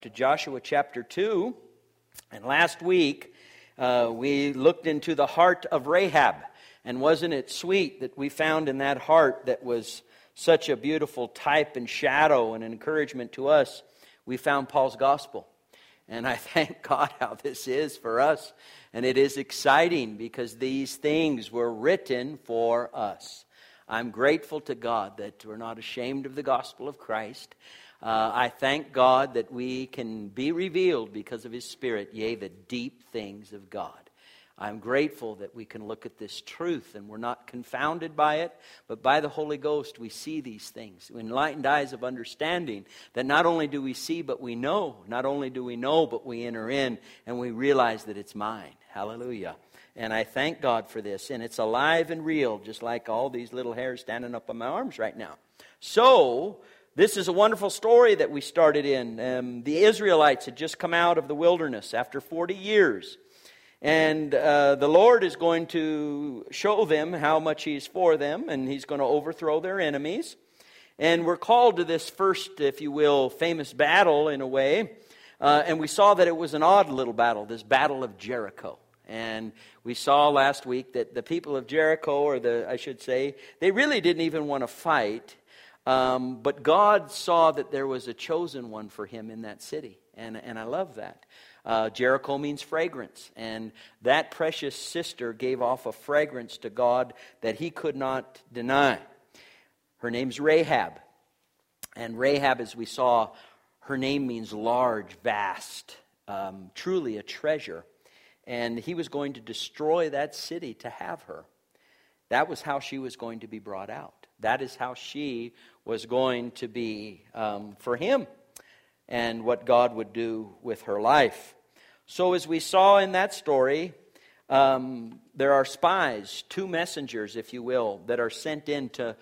To Joshua chapter 2, and last week we looked into the heart of Rahab, and wasn't it sweet that we found in that heart that was such a beautiful type and shadow and encouragement to us, we found Paul's gospel. And I thank God how this is for us, and it is exciting because these things were written for us. I'm grateful to God that we're not ashamed of the gospel of Christ. I thank God that we can be revealed because of His Spirit, yea, the deep things of God. I'm grateful that we can look at this truth and we're not confounded by it, but by the Holy Ghost we see these things. Enlightened eyes of understanding, that not only do we see but we know. Not only do we know but we enter in and we realize that it's mine. Hallelujah. And I thank God for this. And it's alive and real, just like all these little hairs standing up on my arms right now. So, this is a wonderful story that we started in. The Israelites had just come out of the wilderness after 40 years. And the Lord is going to show them how much He's for them, and He's going to overthrow their enemies. And we're called to this first, if you will, famous battle in a way. And we saw that it was an odd little battle, this battle of Jericho. And we saw last week that the people of Jericho, I should say, they really didn't even want to fight. But God saw that there was a chosen one for Him in that city. And I love that. Jericho means fragrance. And that precious sister gave off a fragrance to God that He could not deny. Her name's Rahab. And Rahab, as we saw, her name means large, vast, truly a treasure. And He was going to destroy that city to have her. That was how she was going to be brought out. That is how she was going to be for Him, and what God would do with her life. So as we saw in that story, there are spies, two messengers, if you will, that are sent in to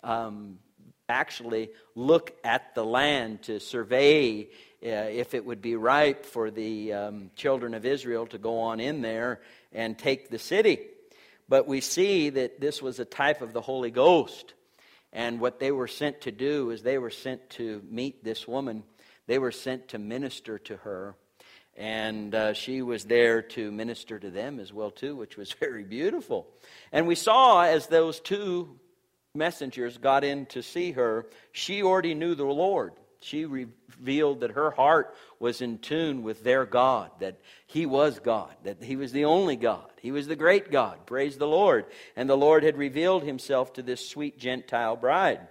actually look at the land, to survey if it would be ripe for the children of Israel to go on in there and take the city. But we see that this was a type of the Holy Ghost. And what they were sent to do is they were sent to meet this woman. They were sent to minister to her. And she was there to minister to them as well too, which was very beautiful. And we saw as those two messengers got in to see her, she already knew the Lord. She revealed that her heart was in tune with their God, that He was God, that He was the only God. He was the great God. Praise the Lord. And the Lord had revealed Himself to this sweet Gentile bride.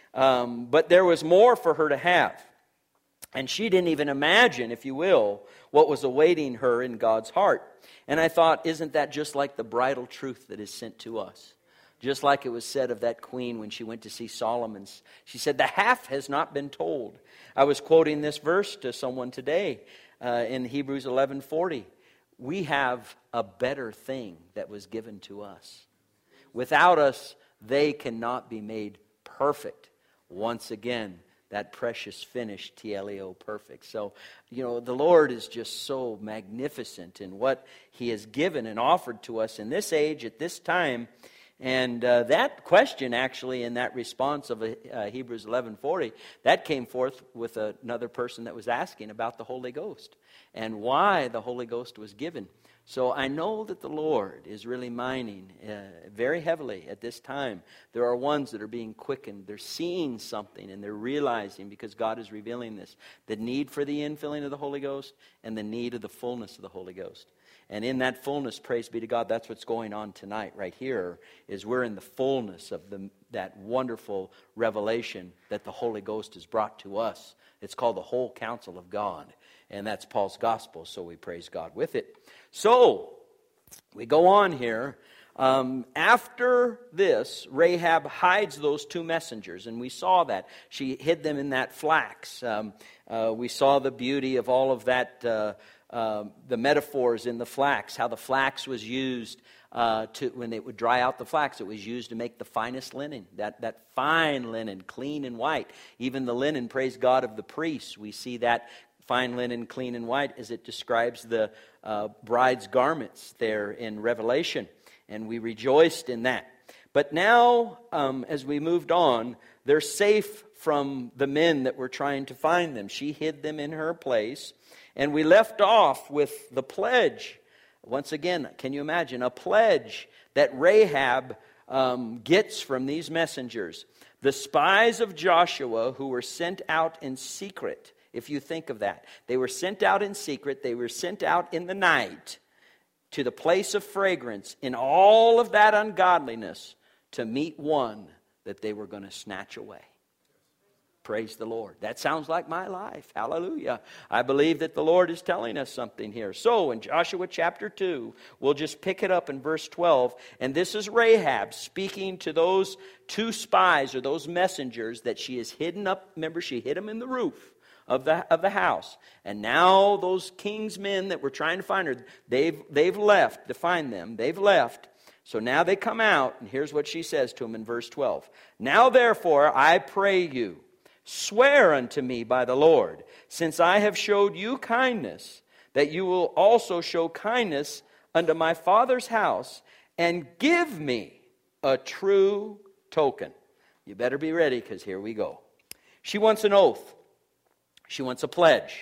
But there was more for her to have. And she didn't even imagine, if you will, what was awaiting her in God's heart. And I thought, isn't that just like the bridal truth that is sent to us? Just like it was said of that queen when she went to see Solomon. She said, the half has not been told. I was quoting this verse to someone today in Hebrews 11:40. We have a better thing that was given to us. Without us, they cannot be made perfect. Once again, that precious finish, TLEO, perfect. So, the Lord is just so magnificent in what He has given and offered to us in this age, at this time. And that question, actually, in that response of Hebrews 11:40, that came forth with another person that was asking about the Holy Ghost and why the Holy Ghost was given. So I know that the Lord is really mining very heavily at this time. There are ones that are being quickened. They're seeing something and they're realizing, because God is revealing this, the need for the infilling of the Holy Ghost and the need of the fullness of the Holy Ghost. And in that fullness, praise be to God, that's what's going on tonight right here, is we're in the fullness of that wonderful revelation that the Holy Ghost has brought to us. It's called the whole counsel of God, and that's Paul's gospel, so we praise God with it. So, we go on here. After this, Rahab hides those two messengers, and we saw that. She hid them in that flax. We saw the beauty of all of that, the metaphors in the flax, how the flax was used when they would dry out the flax, it was used to make the finest linen, that fine linen, clean and white. Even the linen, praise God, of the priests, we see that fine linen, clean and white, as it describes the bride's garments there in Revelation. And we rejoiced in that. But now, as we moved on, they're safe from the men that were trying to find them. She hid them in her place. And we left off with the pledge. Once again, can you imagine a pledge that Rahab gets from these messengers? The spies of Joshua who were sent out in secret, if you think of that. They were sent out in secret. They were sent out in the night to the place of fragrance in all of that ungodliness to meet one that they were going to snatch away. Praise the Lord. That sounds like my life. Hallelujah. I believe that the Lord is telling us something here. So in Joshua chapter 2, we'll just pick it up in verse 12. And this is Rahab speaking to those two spies or those messengers that she has hidden up. Remember, she hid them in the roof of the house. And now those king's men that were trying to find her, they've left to find them. They've left. So now they come out, and here's what she says to them in verse 12. Now therefore, I pray you, swear unto me by the Lord, since I have showed you kindness, that you will also show kindness unto my father's house, and give me a true token. You better be ready, because here we go. She wants an oath. She wants a pledge.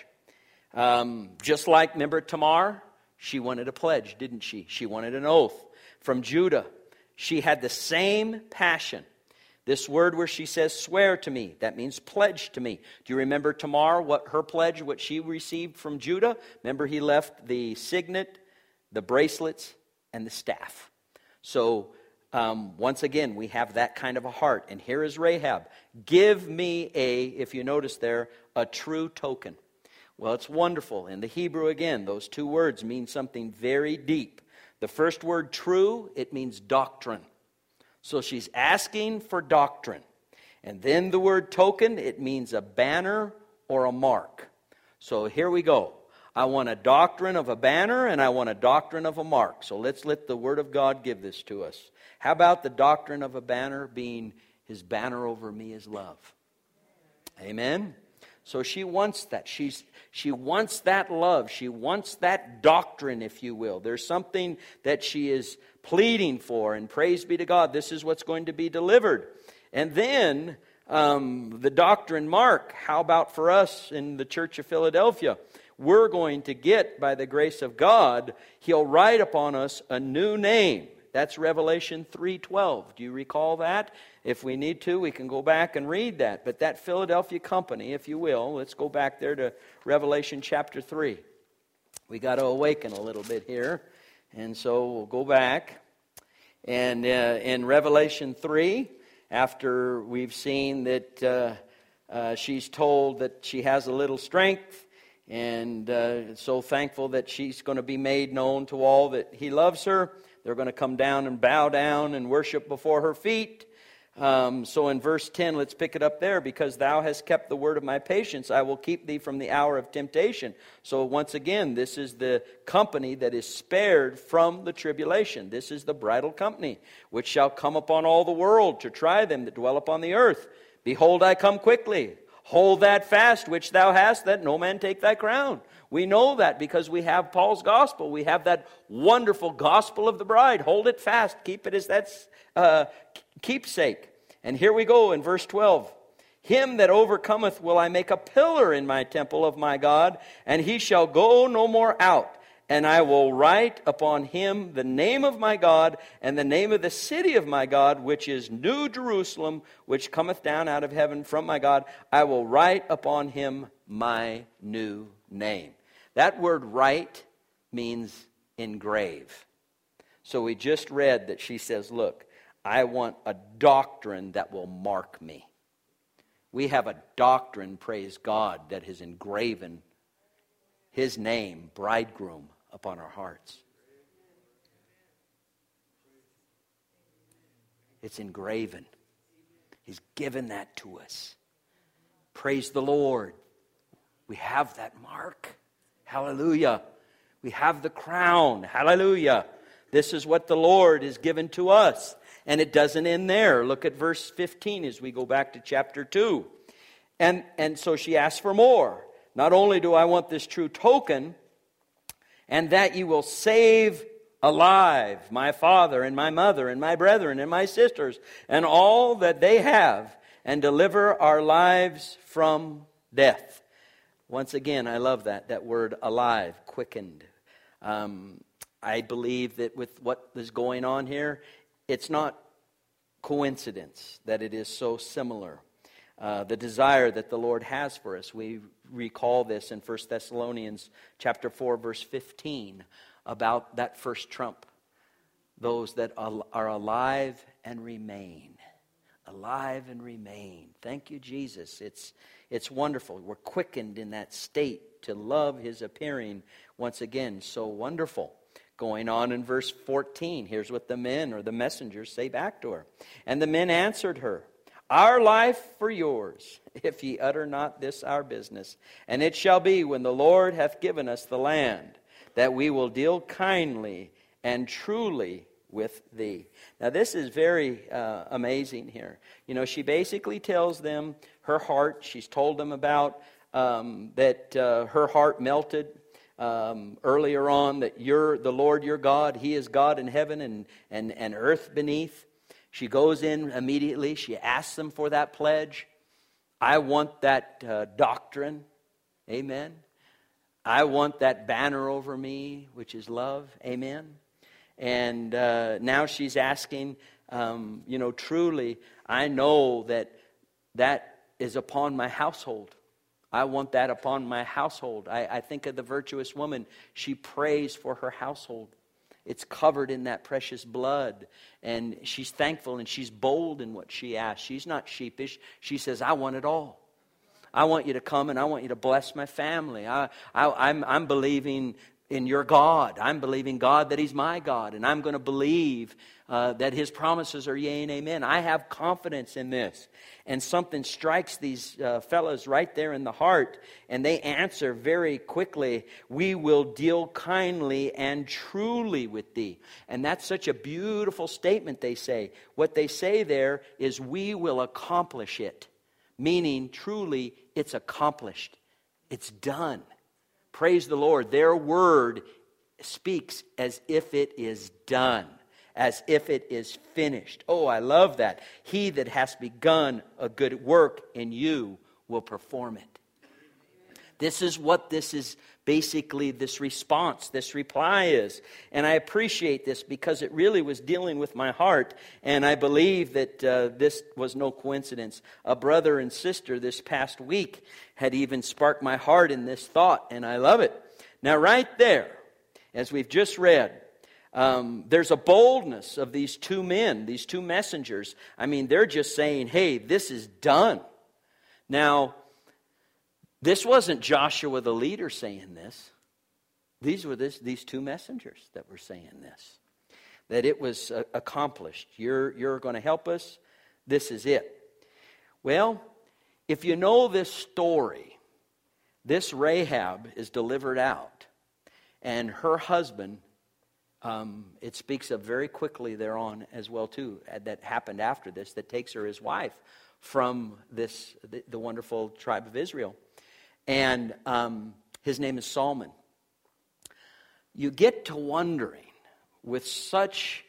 Just like, remember Tamar? She wanted a pledge, didn't she? She wanted an oath from Judah. She had the same passion. This word where she says, swear to me, that means pledge to me. Do you remember Tamar, what her pledge, what she received from Judah? Remember, he left the signet, the bracelets, and the staff. So, once again, we have that kind of a heart. And here is Rahab. Give me if you notice there, a true token. Well, it's wonderful. In the Hebrew, again, those two words mean something very deep. The first word, true, it means doctrine. So she's asking for doctrine. And then the word token, it means a banner or a mark. So here we go. I want a doctrine of a banner and I want a doctrine of a mark. So let's let the Word of God give this to us. How about the doctrine of a banner being His banner over me is love? Amen? So she wants that. She wants that love. She wants that doctrine, if you will. There's something that she is pleading for, and praise be to God, this is what's going to be delivered. And then the doctrine mark, how about for us in the Church of Philadelphia? We're going to get, by the grace of God, He'll write upon us a new name. That's Revelation 3:12. Do you recall that? If we need to, we can go back and read that. But that Philadelphia company, if you will, let's go back there to Revelation chapter 3. We got to awaken a little bit here. And so we'll go back. And in Revelation 3, after we've seen that she's told that she has a little strength, and so thankful that she's going to be made known to all that He loves her. They're going to come down and bow down and worship before her feet. So in verse 10, let's pick it up there. Because thou hast kept the word of my patience, I will keep thee from the hour of temptation. So once again, this is the company that is spared from the tribulation. This is the bridal company, which shall come upon all the world to try them that dwell upon the earth. Behold, I come quickly. Hold that fast which thou hast, that no man take thy crown. We know that because we have Paul's gospel. We have that wonderful gospel of the bride. Hold it fast. Keep it as that's keepsake. And here we go in verse 12. Him that overcometh will I make a pillar in my temple of my God, and he shall go no more out. And I will write upon him the name of my God, and the name of the city of my God, which is New Jerusalem, which cometh down out of heaven from my God. I will write upon him my new name. That word write means engrave. So we just read that she says, look, I want a doctrine that will mark me. We have a doctrine, praise God, that has engraven His name, bridegroom, upon our hearts. It's engraven. He's given that to us. Praise the Lord. We have that mark. Hallelujah. We have the crown. Hallelujah. This is what the Lord has given to us. And it doesn't end there. Look at verse 15 as we go back to chapter 2. And so she asks for more. Not only do I want this true token, and that you will save alive, my father and my mother and my brethren and my sisters and all that they have, and deliver our lives from death. Once again, I love that word alive, quickened. I believe that with what is going on here, it's not coincidence that it is so similar. The desire that the Lord has for us. We recall this in 1 Thessalonians chapter 4, verse 15, about that first trump. Those that are alive and remain. Alive and remain. Thank you, Jesus. It's wonderful. We're quickened in that state to love His appearing once again. So wonderful. Going on in verse 14, here's what the men or the messengers say back to her. And the men answered her, Our life for yours, if ye utter not this our business. And it shall be, when the Lord hath given us the land, that we will deal kindly and truly with thee. Now this is very amazing here. You know, she basically tells them her heart. She's told them about that her heart melted earlier on, that you're the Lord your God. He is God in heaven and earth beneath. She goes in immediately. She asks them for that pledge. I want that doctrine. Amen. I want that banner over me, which is love. Amen. And now she's asking, truly, I know that is upon my household. I want that upon my household. I think of the virtuous woman. She prays for her household. It's covered in that precious blood. And she's thankful and she's bold in what she asks. She's not sheepish. She says, I want it all. I want you to come and I want you to bless my family. I'm believing in your God. I'm believing God that He's my God. And I'm going to believe that His promises are yea and amen. I have confidence in this. And something strikes these fellows right there in the heart. And they answer very quickly, we will deal kindly and truly with thee. And that's such a beautiful statement they say. What they say there is, we will accomplish it. Meaning, truly, it's accomplished. It's done. Praise the Lord. Their word speaks as if it is done, as if it is finished. Oh, I love that. He that has begun a good work in you will perform it. This is what this is basically, this response, this reply is. And I appreciate this because it really was dealing with my heart. And I believe that this was no coincidence. A brother and sister this past week had even sparked my heart in this thought. And I love it. Now right there, as we've just read, there's a boldness of these two men, these two messengers. I mean, they're just saying, hey, this is done. Now, this wasn't Joshua the leader saying this. These were these two messengers that were saying this. That it was accomplished. You're going to help us. This is it. Well, if you know this story, this Rahab is delivered out. And her husband, it speaks of very quickly thereon as well too, that happened after this, that takes her as wife from the wonderful tribe of Israel. And his name is Salmon. You get to wondering with such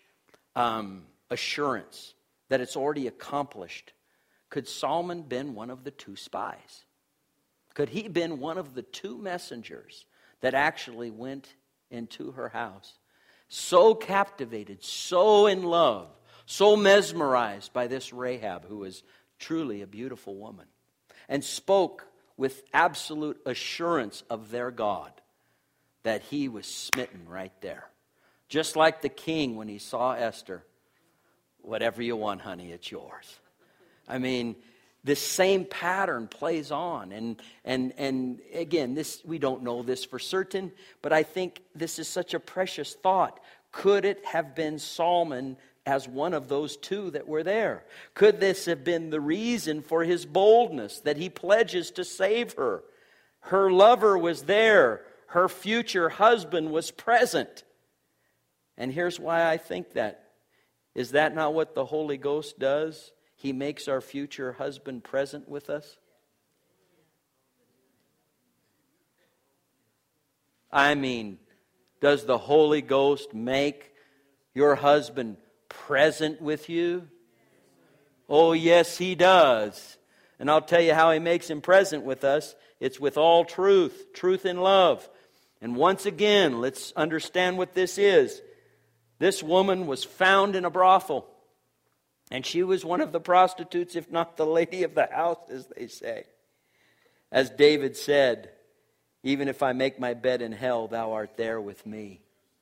assurance that it's already accomplished. Could Salmon been one of the two spies? Could he been one of the two messengers that actually went into her house? So captivated, so in love, so mesmerized by this Rahab, who was truly a beautiful woman, and spoke with absolute assurance of their God, that he was smitten right there. Just like the king when he saw Esther. Whatever you want, honey, it's yours. I mean, this same pattern plays on. And again, this we don't know this for certain, but I think this is such a precious thought. Could it have been Salmon as one of those two that were there? Could this have been the reason for his boldness, that he pledges to save her? Her lover was there. Her future husband was present. And here's why I think that. Is that not what the Holy Ghost does? He makes our future husband present with us. I mean, Does the Holy Ghost make your husband present with you? Oh, yes, He does. And I'll tell you how He makes him present with us. It's with all truth, truth in love. And once again, let's understand what this is. This woman was found in a brothel. And she was one of the prostitutes, if not the lady of the house, as they say. As David said, even if I make my bed in hell, thou art there with me.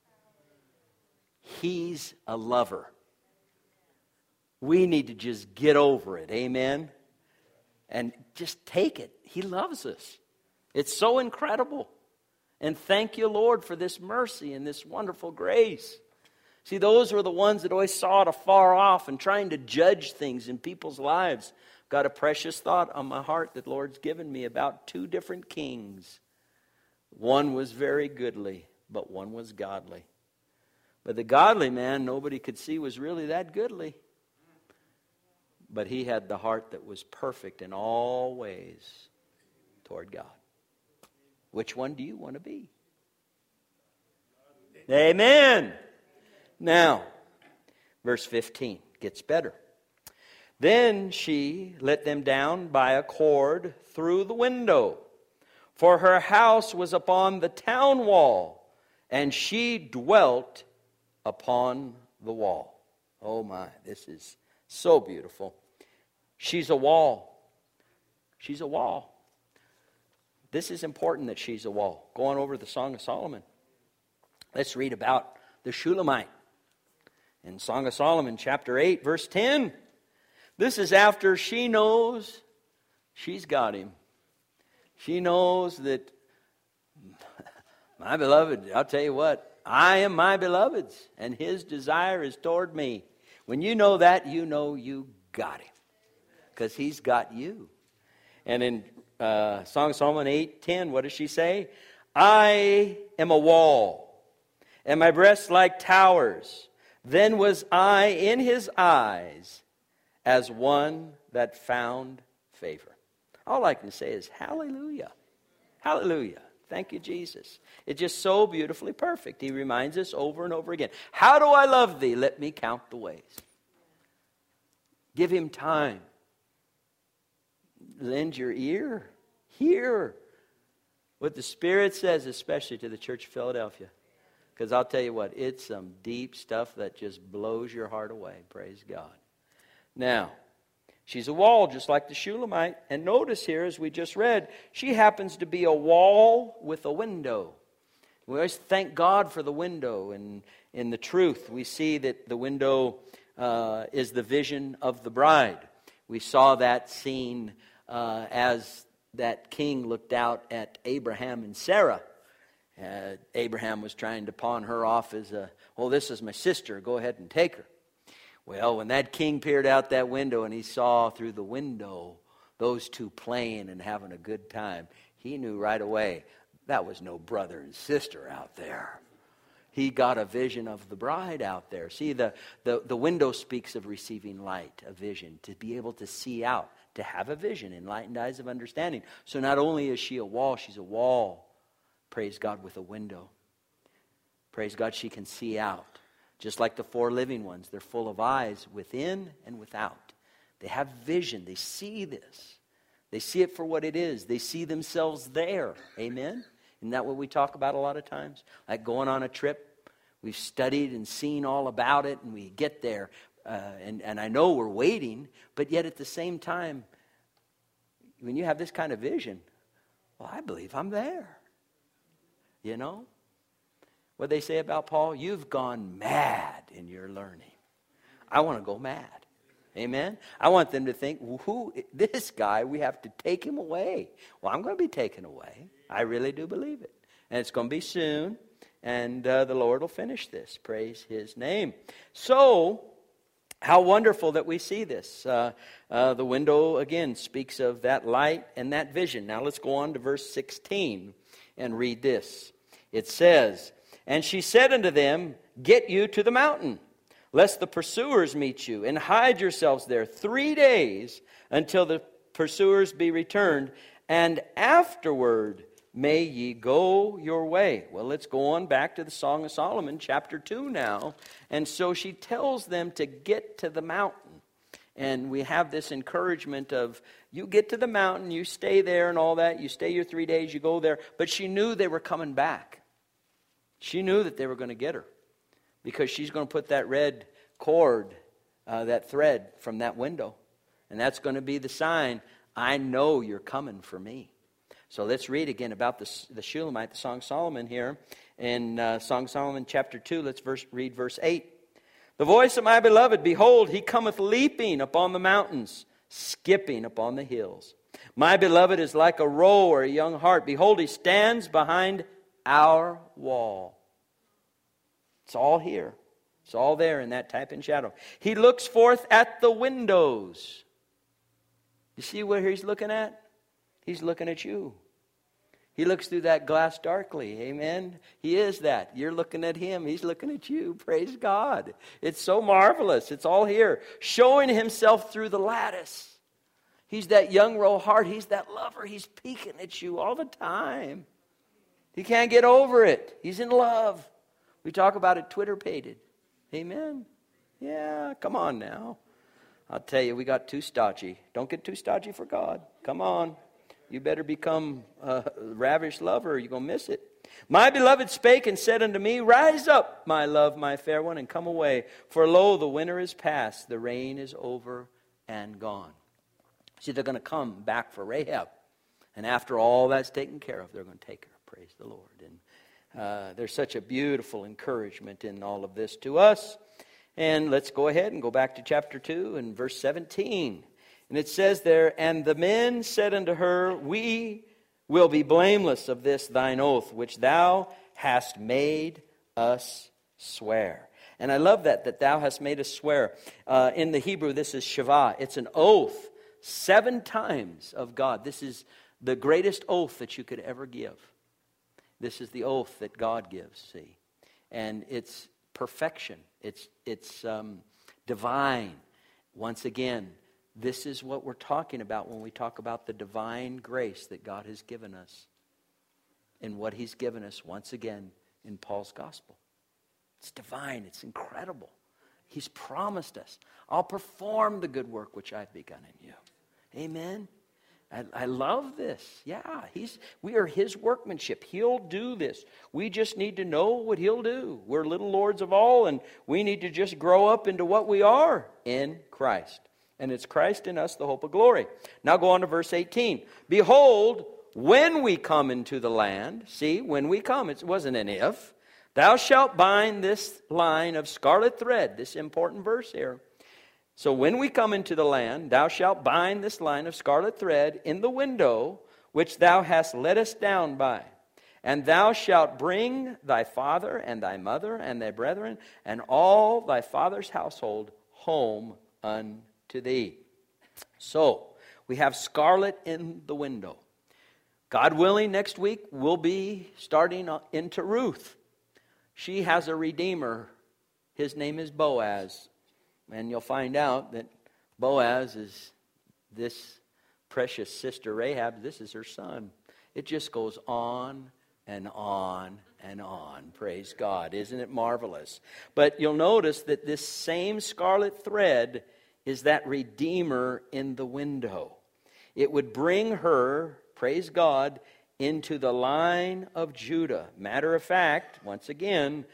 He's a lover. We need to just get over it. Amen? And just take it. He loves us. It's so incredible. And thank you, Lord, for this mercy and this wonderful grace. See, those were the ones that always saw it afar off and trying to judge things in people's lives. Got a precious thought on my heart that the Lord's given me about 2 different kings. One was very goodly, but one was godly. But the godly man, nobody could see was really that goodly. But he had the heart that was perfect in all ways toward God. Which one do you want to be? Amen. Now, verse 15 gets better. Then she let them down by a cord through the window, for her house was upon the town wall, and she dwelt upon the wall. Oh my, this is so beautiful. She's a wall. She's a wall. This is important that she's a wall. Go on over the Song of Solomon. Let's read about the Shulamite. In Song of Solomon, chapter 8, verse 10. This is after she knows she's got him. She knows that, my beloved, I'll tell you what, I am my beloved's, and his desire is toward me. When you know that, you know you got him. Because he's got you. And in Song of Solomon 8:10, what does she say? I am a wall, and my breasts like towers. Then was I in his eyes as one that found favor. All I can say is hallelujah. Hallelujah. Thank you, Jesus. It's just so beautifully perfect. He reminds us over and over again. How do I love thee? Let me count the ways. Give him time. Lend your ear. Hear what the Spirit says, especially to the Church of Philadelphia. Because I'll tell you what, it's some deep stuff that just blows your heart away. Praise God. Now, she's a wall just like the Shulamite. And notice here, as we just read, she happens to be a wall with a window. We always thank God for the window. And in the truth, we see that the window is the vision of the bride. We saw that scene as that king looked out at Abraham and Sarah. Abraham was trying to pawn her off as this is my sister, go ahead and take her. Well, when that king peered out that window and he saw through the window those two playing and having a good time, he knew right away that was no brother and sister out there. He got a vision of the bride out there. See, the window speaks of receiving light, a vision, to be able to see out, to have a vision, enlightened eyes of understanding. So not only is she a wall, she's a wall, praise God, with a window. Praise God, she can see out. Just like the 4 living ones, they're full of eyes within and without. They have vision. They see this. They see it for what it is. They see themselves there. Amen? Isn't that what we talk about a lot of times? Like going on a trip. We've studied and seen all about it, and we get there. And I know we're waiting, but yet at the same time, when you have this kind of vision, well, I believe I'm there. You know? What they say about Paul? You've gone mad in your learning. I want to go mad. Amen? I want them to think, this guy, we have to take him away. Well, I'm going to be taken away. I really do believe it. And it's going to be soon. And the Lord will finish this. Praise his name. So, how wonderful that we see this. The window, again, speaks of that light and that vision. Now, let's go on to verse 16 and read this. It says, and she said unto them, get you to the mountain, lest the pursuers meet you, and hide yourselves there 3 days until the pursuers be returned, and afterward may ye go your way. Well, let's go on back to the Song of Solomon, chapter 2 now. And so she tells them to get to the mountain. And we have this encouragement of, you get to the mountain, you stay there and all that. You stay your 3 days, you go there. But she knew they were coming back. She knew that they were going to get her. Because she's going to put that red cord, that thread from that window. And that's going to be the sign, I know you're coming for me. So let's read again about the Shulamite, the Song of Solomon here. In Song of Solomon chapter 2, let's read verse 8. The voice of my beloved, behold, he cometh leaping upon the mountains, skipping upon the hills. My beloved is like a roe or a young hart. Behold, he stands behind our wall. It's all here. It's all there in that type and shadow. He looks forth at the windows. You see where he's looking at? He's looking at you. He looks through that glass darkly. Amen. He is that. You're looking at him. He's looking at you. Praise God. It's so marvelous. It's all here. Showing himself through the lattice. He's that young roe heart. He's that lover. He's peeking at you all the time. He can't get over it. He's in love. We talk about it Twitter-pated. Amen. Yeah, come on now. I'll tell you, we got too stodgy. Don't get too stodgy for God. Come on. You better become a ravished lover or you're going to miss it. My beloved spake and said unto me, rise up, my love, my fair one, and come away. For lo, the winter is past, the rain is over and gone. See, they're going to come back for Rahab. And after all that's taken care of, they're going to take her. Praise the Lord. And there's such a beautiful encouragement in all of this to us. And let's go ahead and go back to chapter 2 and verse 17. And it says there, and the men said unto her, we will be blameless of this thine oath, which thou hast made us swear. And I love that thou hast made us swear. In the Hebrew, this is Shavah. It's an oath 7 times of God. This is the greatest oath that you could ever give. This is the oath that God gives, see. And it's perfection. It's divine. Once again, this is what we're talking about when we talk about the divine grace that God has given us. And what he's given us, once again, in Paul's gospel. It's divine. It's incredible. He's promised us, I'll perform the good work which I've begun in you. Amen. I love this. Yeah, we are his workmanship. He'll do this. We just need to know what he'll do. We're little lords of all, and we need to just grow up into what we are in Christ. And it's Christ in us, the hope of glory. Now go on to verse 18. Behold, when we come into the land, see, when we come, it wasn't an if, thou shalt bind this line of scarlet thread, this important verse here. So when we come into the land, thou shalt bind this line of scarlet thread in the window which thou hast let us down by. And thou shalt bring thy father and thy mother and thy brethren and all thy father's household home unto thee. So we have scarlet in the window. God willing, next week we'll be starting into Ruth. She has a redeemer. His name is Boaz. And you'll find out that Boaz is this precious sister Rahab. This is her son. It just goes on and on and on. Praise God. Isn't it marvelous? But you'll notice that this same scarlet thread is that redeemer in the window. It would bring her, praise God, into the line of Judah. Matter of fact, once again,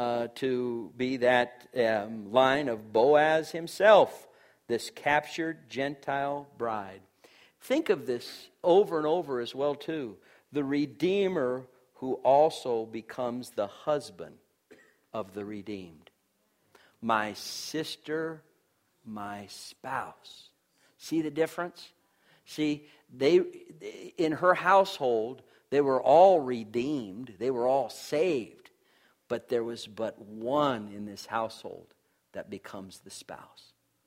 to be that line of Boaz himself, this captured Gentile bride. Think of this over and over as well, too. The Redeemer who also becomes the husband of the redeemed. My sister, my spouse. See the difference? See, they in her household, they were all redeemed. They were all saved. But there was but one in this household that becomes the spouse.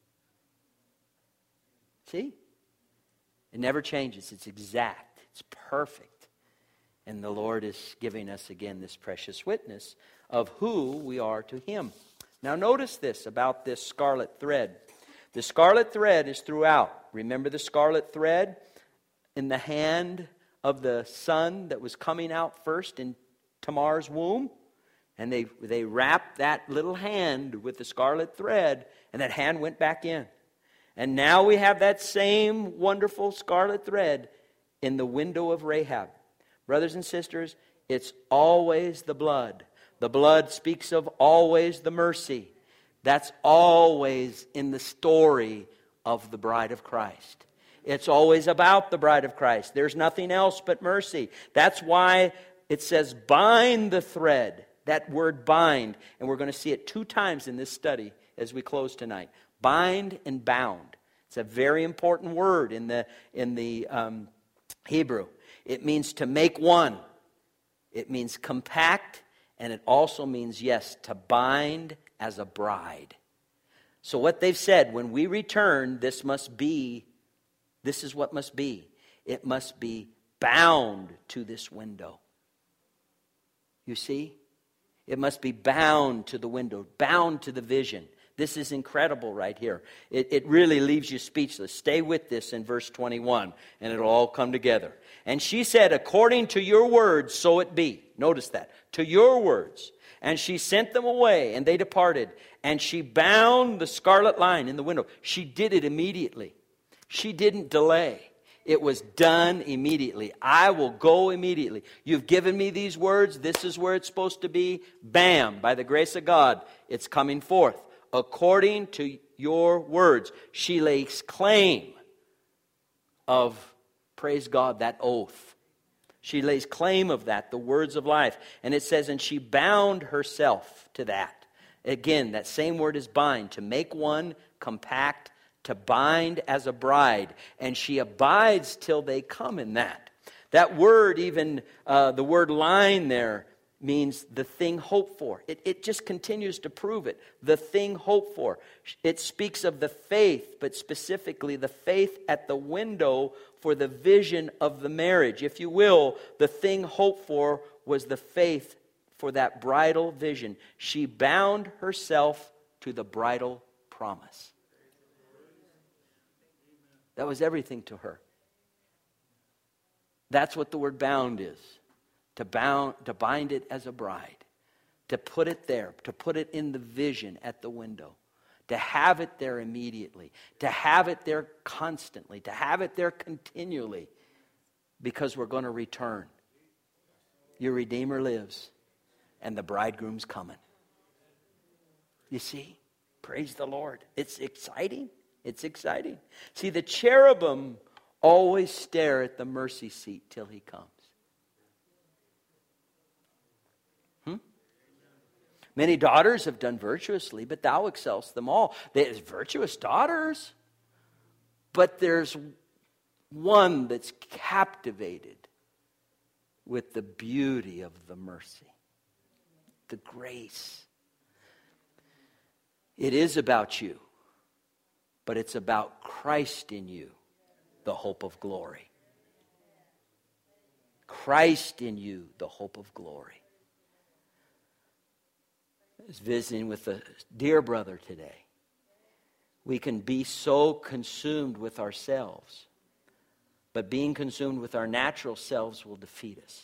See? It never changes. It's exact. It's perfect. And the Lord is giving us again this precious witness of who we are to him. Now notice this about this scarlet thread. The scarlet thread is throughout. Remember the scarlet thread in the hand of the son that was coming out first in Tamar's womb. And they wrapped that little hand with the scarlet thread, and that hand went back in. And now we have that same wonderful scarlet thread in the window of Rahab. Brothers and sisters, it's always the blood. The blood speaks of always the mercy. That's always in the story of the bride of Christ. It's always about the bride of Christ. There's nothing else but mercy. That's why it says bind the thread. That word bind. And we're going to see it 2 times in this study as we close tonight. Bind and bound. It's a very important word in the Hebrew. It means to make one. It means compact. And it also means, yes, to bind as a bride. So what they've said, when we return, this is what must be. It must be bound to this window. You see? It must be bound to the window, bound to the vision. This is incredible right here. It really leaves you speechless. Stay with this in verse 21, and it'll all come together. And she said, according to your words, so it be. Notice that. To your words. And she sent them away, and they departed. And she bound the scarlet line in the window. She did it immediately. She didn't delay. It was done immediately. I will go immediately. You've given me these words. This is where it's supposed to be. Bam. By the grace of God, it's coming forth. According to your words. She lays claim of, praise God, that oath. She lays claim of that, the words of life. And it says, and she bound herself to that. Again, that same word is bind. To make one, compact, to bind as a bride. And she abides till they come in that. That word, even the word line there, means the thing hoped for. It just continues to prove it. The thing hoped for. It speaks of the faith, but specifically the faith at the window for the vision of the marriage. If you will, the thing hoped for was the faith for that bridal vision. She bound herself to the bridal promise. That was everything to her. That's what the word bound is. To bind it as a bride. To put it there. To put it in the vision at the window. To have it there immediately. To have it there constantly. To have it there continually. Because we're going to return. Your Redeemer lives. And the bridegroom's coming. You see? Praise the Lord. It's exciting. It's exciting. See, the cherubim always stare at the mercy seat till he comes. Many daughters have done virtuously, but thou excellst them all. There's virtuous daughters, but there's one that's captivated with the beauty of the mercy, the grace. It is about you, but it's about Christ in you, the hope of glory. Christ in you, the hope of glory. I was visiting with a dear brother today. We can be so consumed with ourselves, but being consumed with our natural selves will defeat us.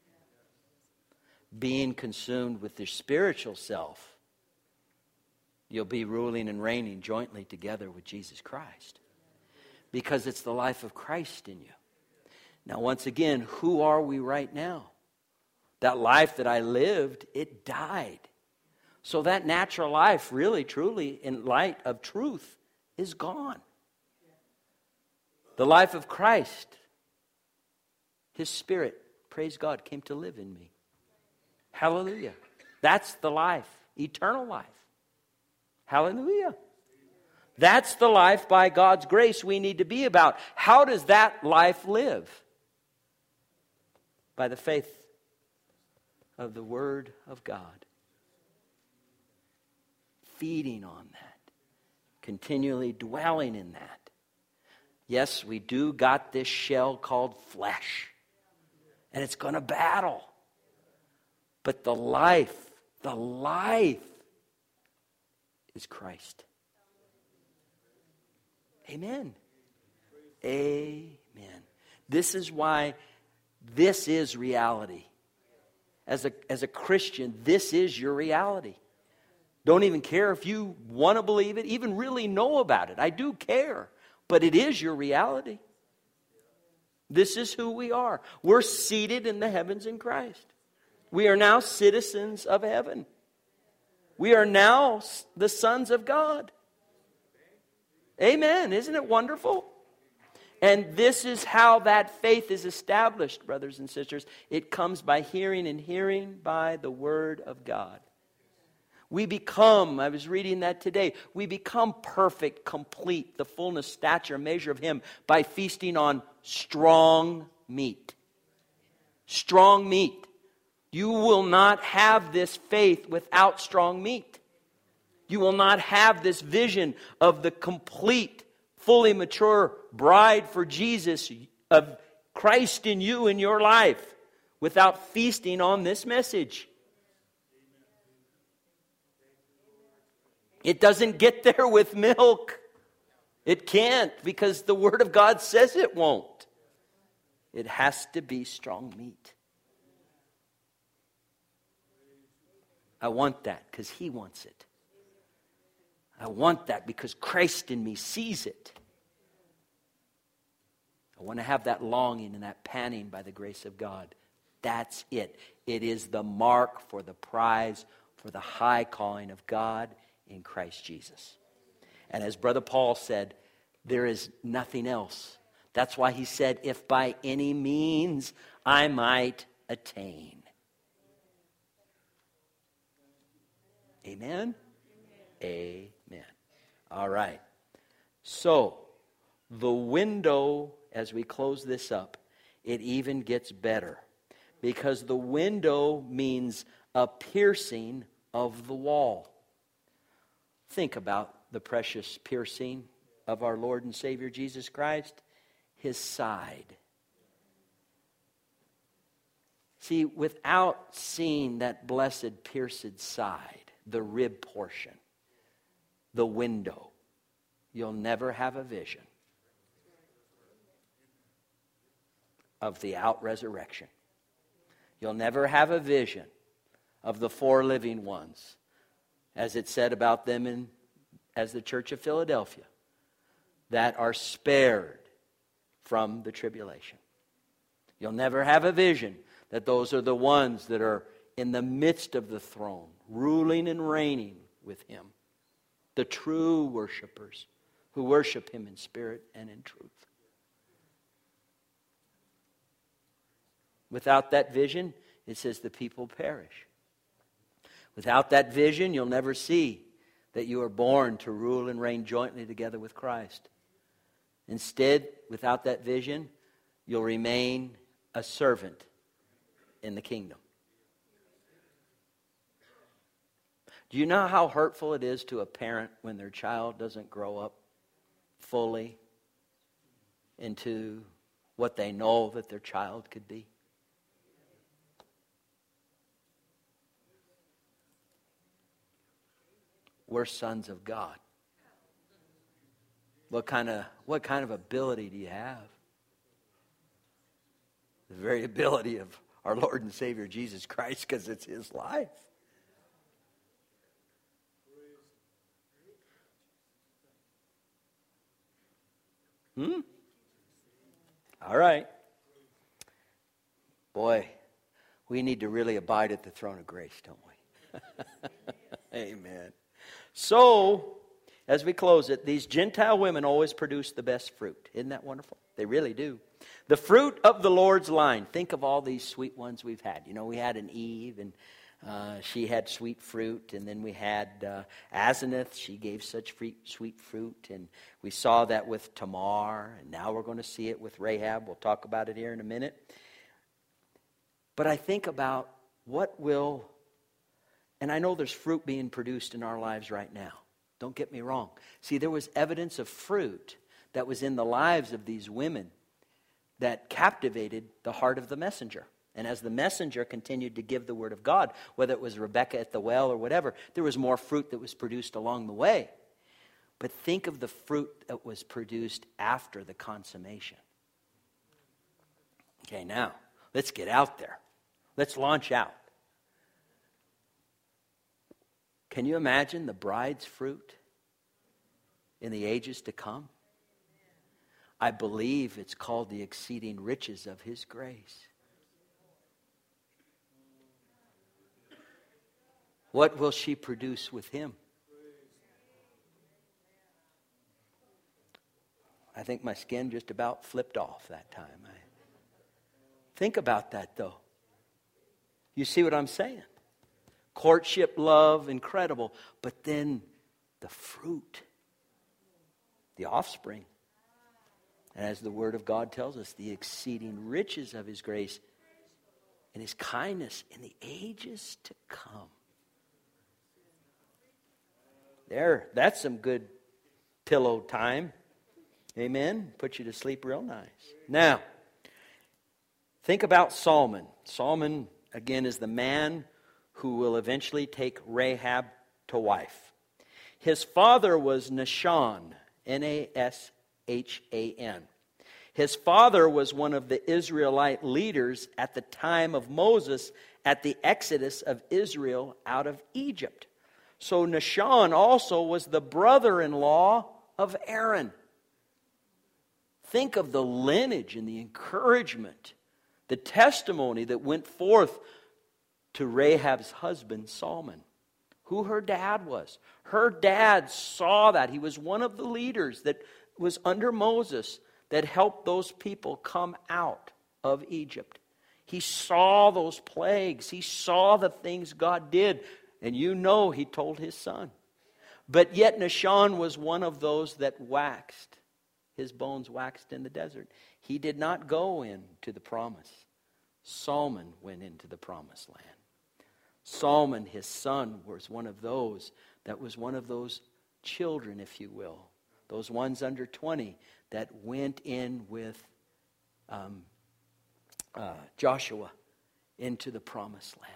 Being consumed with the spiritual self, you'll be ruling and reigning jointly together with Jesus Christ. Because it's the life of Christ in you. Now, once again, who are we right now? That life that I lived, it died. So that natural life, really, truly, in light of truth, is gone. The life of Christ, His Spirit, praise God, came to live in me. Hallelujah. That's the life, eternal life. Hallelujah. That's the life by God's grace we need to be about. How does that life live? By the faith of the Word of God. Feeding on that. Continually dwelling in that. Yes, we do got this shell called flesh. And it's going to battle. But the life is Christ. Amen. Amen. This is why This is reality. As a Christian, this is your reality. Don't even care if you want to believe it, even really know about it. I do care, but it is your reality. This is who we are. We're seated in the heavens in Christ. We are now citizens of heaven. We are now the sons of God. Amen. Isn't it wonderful? And this is how that faith is established, brothers and sisters. It comes by hearing, and hearing by the Word of God. We become, I was reading that today, we become perfect, complete, the fullness, stature, measure of Him by feasting on strong meat. Strong meat. You will not have this faith without strong meat. You will not have this vision of the complete, fully mature bride for Jesus, of Christ in you in your life, without feasting on this message. It doesn't get there with milk. It can't, because the Word of God says it won't. It has to be strong meat. I want that because He wants it. I want that because Christ in me sees it. I want to have that longing and that panting by the grace of God. That's it. It is the mark for the prize for the high calling of God in Christ Jesus. And as Brother Paul said, there is nothing else. That's why he said, if by any means I might attain. Amen? Amen. All right. So, the window, as we close this up, it even gets better. Because the window means a piercing of the wall. Think about the precious piercing of our Lord and Savior Jesus Christ. His side. See, without seeing that blessed pierced side, the rib portion, the window, you'll never have a vision of the out-resurrection. You'll never have a vision of the four living ones, as it said about them as the Church of Philadelphia, that are spared from the tribulation. You'll never have a vision that those are the ones that are in the midst of the throne, ruling and reigning with Him. The true worshipers who worship Him in spirit and in truth. Without that vision, it says the people perish. Without that vision, you'll never see that you are born to rule and reign jointly together with Christ. Instead, without that vision, you'll remain a servant in the kingdom. Do you know how hurtful it is to a parent when their child doesn't grow up fully into what they know that their child could be? We're sons of God. What kind of ability do you have? The very ability of our Lord and Savior Jesus Christ, because it's His life. All right. Boy, we need to really abide at the throne of grace, don't we? Amen. So, as we close it, these Gentile women always produce the best fruit. Isn't that wonderful? They really do. The fruit of the Lord's line. Think of all these sweet ones we've had. You know, we had an Eve, and she had sweet fruit. And then we had Asenath. She gave such sweet fruit. And we saw that with Tamar. And now we're going to see it with Rahab. We'll talk about it here in a minute. But I think about what will... And I know there's fruit being produced in our lives right now. Don't get me wrong. See, there was evidence of fruit that was in the lives of these women that captivated the heart of the messenger. And as the messenger continued to give the word of God, whether it was Rebecca at the well or whatever, there was more fruit that was produced along the way. But think of the fruit that was produced after the consummation. Okay, now, Let's get out there. Let's launch out. Can you imagine the bride's fruit in the ages to come? I believe it's called the exceeding riches of His grace. What will she produce with him? I think my skin just about flipped off that time. Think about that, though. You see what I'm saying? Courtship, love, incredible. But then the fruit, the offspring. And as the Word of God tells us, the exceeding riches of His grace and His kindness in the ages to come. That's some good pillow time. Amen. Put you to sleep real nice. Now, think about Salmon. Salmon, again, is the man who will eventually take Rahab to wife. His father was Nahshon, Nashhan. His father was one of the Israelite leaders at the time of Moses at the exodus of Israel out of Egypt. So Nahshon also was the brother-in-law of Aaron. Think of the lineage and the encouragement, the testimony that went forth to Rahab's husband, Salmon, who her dad was. Her dad saw that. He was one of the leaders that was under Moses that helped those people come out of Egypt. He saw those plagues. He saw the things God did. And you know he told his son. But yet Nahshon was one of those that waxed. His bones waxed in the desert. He did not go into the promise. Salmon went into the promised land. Salmon, his son, was one of those that was one of those children, if you will. Those ones under 20 that went in with Joshua into the promised land.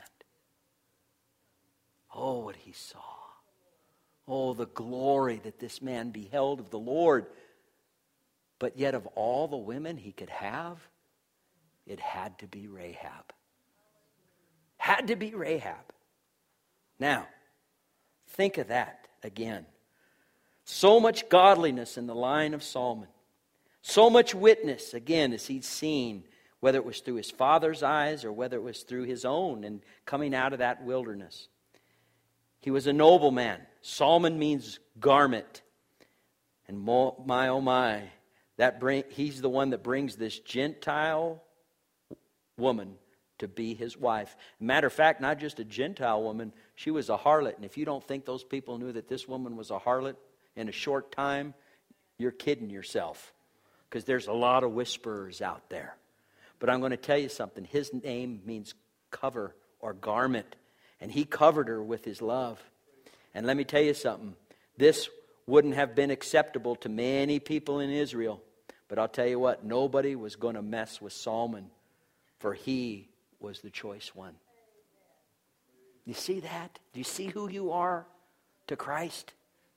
Oh, what he saw. Oh, the glory that this man beheld of the Lord. But yet of all the women he could have, it had to be Rahab. Had to be Rahab. Now, think of that again. So much godliness in the line of Salmon. So much witness, again, as he'd seen, whether it was through his father's eyes or whether it was through his own and coming out of that wilderness. He was a nobleman. Salmon means garment. And my, oh my, he's the one that brings this Gentile woman to be his wife. Matter of fact, not just a Gentile woman, she was a harlot. And if you don't think those people knew that this woman was a harlot in a short time, you're kidding yourself. Because there's a lot of whisperers out there. But I'm going to tell you something. His name means cover or garment. And he covered her with his love. And let me tell you something. This wouldn't have been acceptable to many people in Israel. But I'll tell you what, nobody was going to mess with Salmon, for he was the choice one. You see that? Do you see who you are to Christ?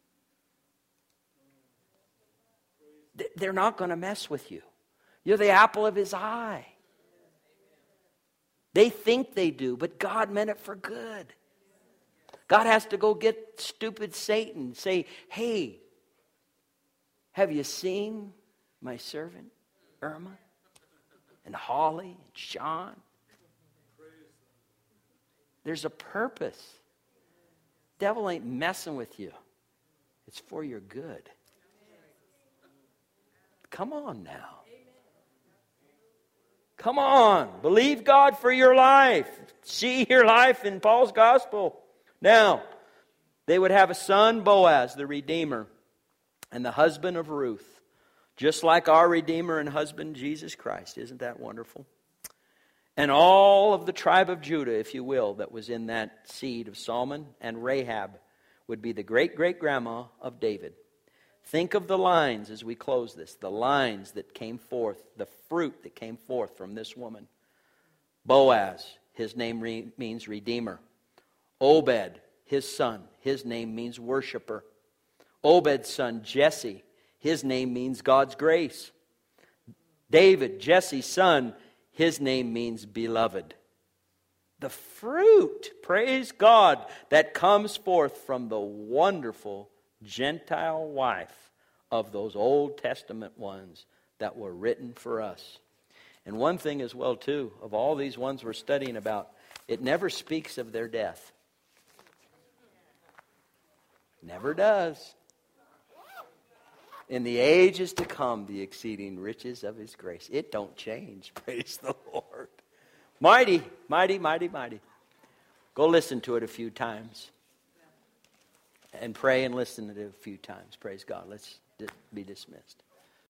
They're not going to mess with you. You're the apple of his eye. They think they do, but God meant it for good. God has to go get stupid Satan and say, hey, have you seen my servant Irma and Holly and Sean? There's a purpose. Devil ain't messing with you. It's for your good. Come on now. Come on. Believe God for your life. See your life in Paul's gospel. Now, they would have a son, Boaz, the Redeemer, and the husband of Ruth. Just like our Redeemer and husband, Jesus Christ. Isn't that wonderful? And all of the tribe of Judah, if you will, that was in that seed of Salmon and Rahab would be the great-great-grandma of David. Think of the lines as we close this. The lines that came forth, the fruit that came forth from this woman. Boaz, his name means Redeemer. Obed, his son, his name means worshiper. Obed's son, Jesse, his name means God's grace. David, Jesse's son, His name means beloved. The fruit, praise God, that comes forth from the wonderful Gentile wife of those Old Testament ones that were written for us. And one thing as well, too, of all these ones we're studying about, it never speaks of their death. Never does. In the ages to come, the exceeding riches of His grace. It don't change, praise the Lord. Mighty, mighty, mighty, mighty. Go listen to it a few times. And pray and listen to it a few times. Praise God. Let's be dismissed.